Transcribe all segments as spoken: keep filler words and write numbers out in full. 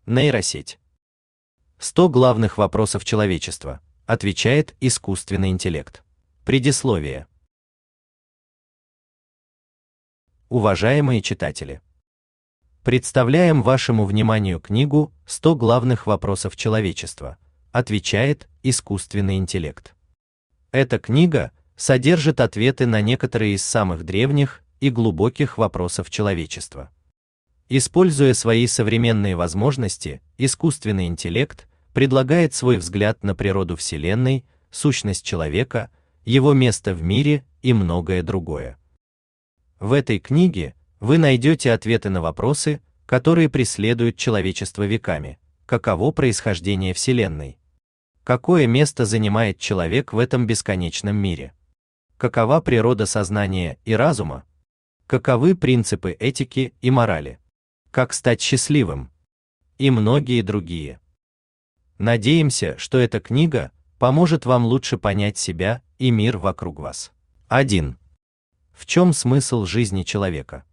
Нейросеть. сто главных вопросов человечества. Отвечает искусственный интеллект. Предисловие. Уважаемые читатели, представляем вашему вниманию книгу «сто главных вопросов человечества. Отвечает искусственный интеллект». Эта книга содержит ответы на некоторые из самых древних и глубоких вопросов человечества. Используя свои современные возможности, искусственный интеллект предлагает свой взгляд на природу Вселенной, сущность человека, его место в мире и многое другое. В этой книге вы найдете ответы на вопросы, которые преследуют человечество веками. Каково происхождение Вселенной? Какое место занимает человек в этом бесконечном мире? Какова природа сознания и разума? Каковы принципы этики и морали? Как стать счастливым? И многие другие. Надеемся, что эта книга поможет вам лучше понять себя и мир вокруг вас. один. В чем смысл жизни человека?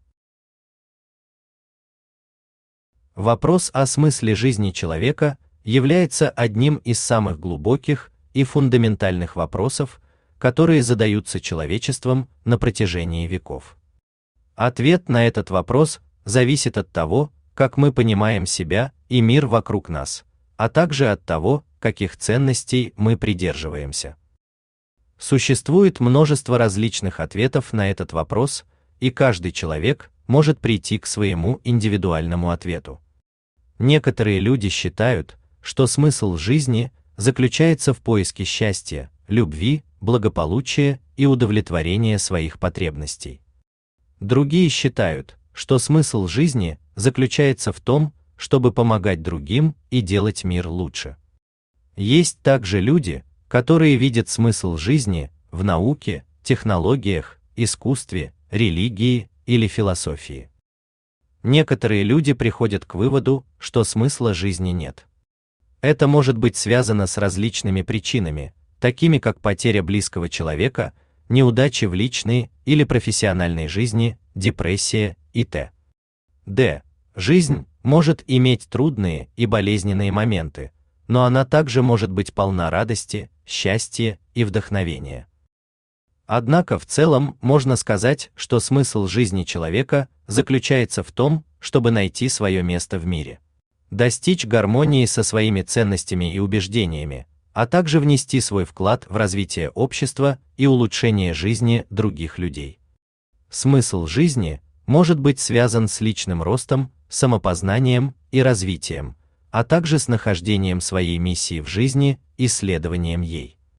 Вопрос о смысле жизни человека является одним из самых глубоких и фундаментальных вопросов, которые задаются человечеством на протяжении веков. Ответ на этот вопрос зависит от того, как мы понимаем себя и мир вокруг нас, а также от того, каких ценностей мы придерживаемся. Существует множество различных ответов на этот вопрос, и каждый человек может прийти к своему индивидуальному ответу. Некоторые люди считают, что смысл жизни заключается в поиске счастья, любви, благополучия и удовлетворения своих потребностей. Другие считают, что смысл жизни заключается в том, чтобы помогать другим и делать мир лучше. Есть также люди, которые видят смысл жизни в науке, технологиях, искусстве, религии или философии. Некоторые люди приходят к выводу, что смысла жизни нет. Это может быть связано с различными причинами, такими как потеря близкого человека, неудачи в личной или профессиональной жизни, депрессия и т.д. Жизнь может иметь трудные и болезненные моменты, но она также может быть полна радости, счастья и вдохновения. Однако в целом можно сказать, что смысл жизни человека заключается в том, чтобы найти свое место в мире, достичь гармонии со своими ценностями и убеждениями, а также внести свой вклад в развитие общества и улучшение жизни других людей. Смысл жизни может быть связан с личным ростом, самопознанием и развитием, а также с нахождением своей миссии в жизни и следованием ей.